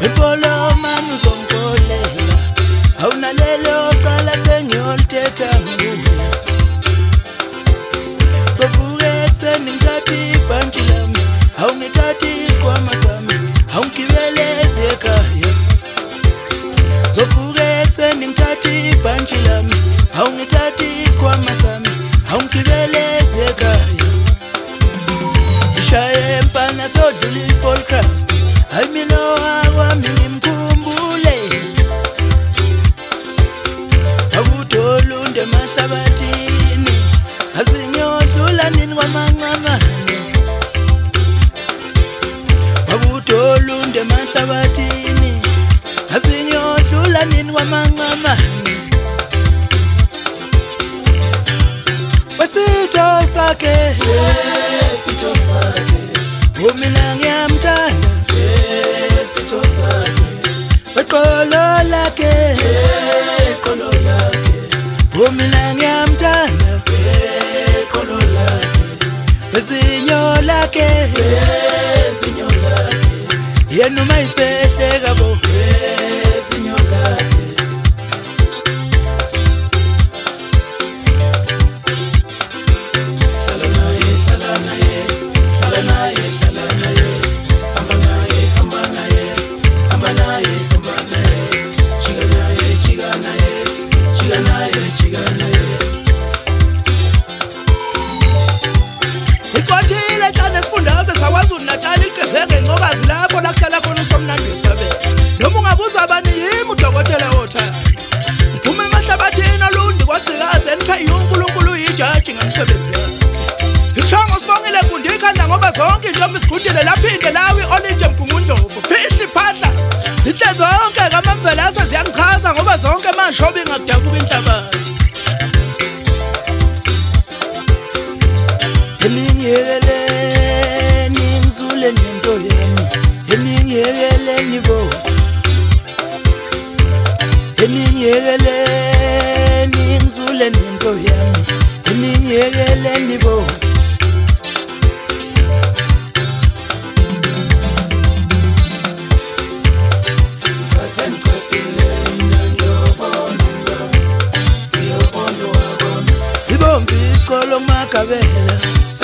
follow man uzongikolela awunalelo cala sengiyolithetha nguye sovuke ekuseni ngithatha ibhantshi lami awungithathi isikhwama sami awungigibeleze ekhaya sovuke ekuseni ngithatha ibhantshi lami awungithathi isikhwama sami awungigibeleze ekhaya ishaye mfana sodlula i-full crust hayi mina wakwami ngimkhumbule akutholunde emahlabathini asinyodlula nini kwamancamane akutholunde emahlabathini asinyodlula nini kwamancamane wesitho sakhe Sitho sakhe umina ngiyamthanda sitho sakhe weqolo lakhe eqolo lakhe umina ngiyamthanda eqolo lakhe wezinyo lakhe ezinyo lakhe yena uma isehleka bo ezinyo lakhe iqothile hlane sifundaze sakwazulu Natal iligezeke ngcokazi lapho lakuhlala khona usomnandi wesabela noma ungabuza abani yimi udokotela wothando ngiphume emahlabathini olundi kwagcikaze enikhayi uNkulunkulu uyijaji ngemsebenzi yakhe Ichongo sibongile kundi ikhanda ngoba zonke intombi sigundile laphinde lawi olinje mgungundlovu phihli phahla sihle zonke kamamvelase ziyangichaza ngoba zonke mashobi ngakudabuka inhlabathi eningiyekeleni ngizule nento yami eningiyekeleni bo eningiyekeleni ngizule nento yami eningiyekeleni bo sibomvu isicholo kuMagabela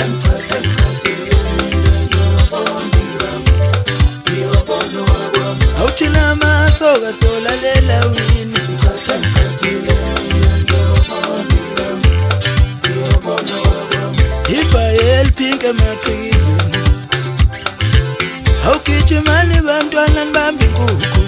awuthina amasoka siyolalela wini ibhayeli pink emaqhizini awugijimani bantwana nibambe inkukhu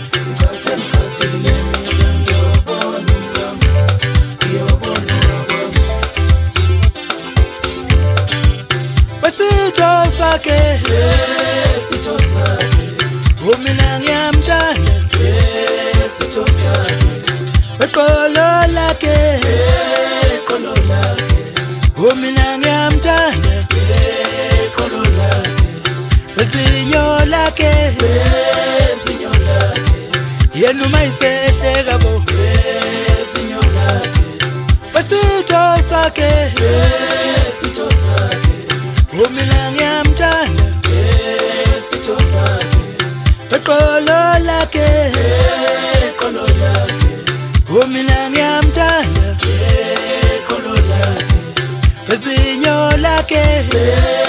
wesitho sakhe sitho sakhe umina ngiyamthanda sitho sakhe weqolo lakhe eqolo lakhe umina ngiyamthanda eqolo lakhe wezinyo lakhe ezinyo lakhe yena uma isehleka bo ezinyo lakhe wesitho sakhe sitho sakhe umina ngiyamthanda sitho sakhe weqolo lakhe eqolo lakhe umina ngiyamthanda eqolo lakhe wezinyo lakhe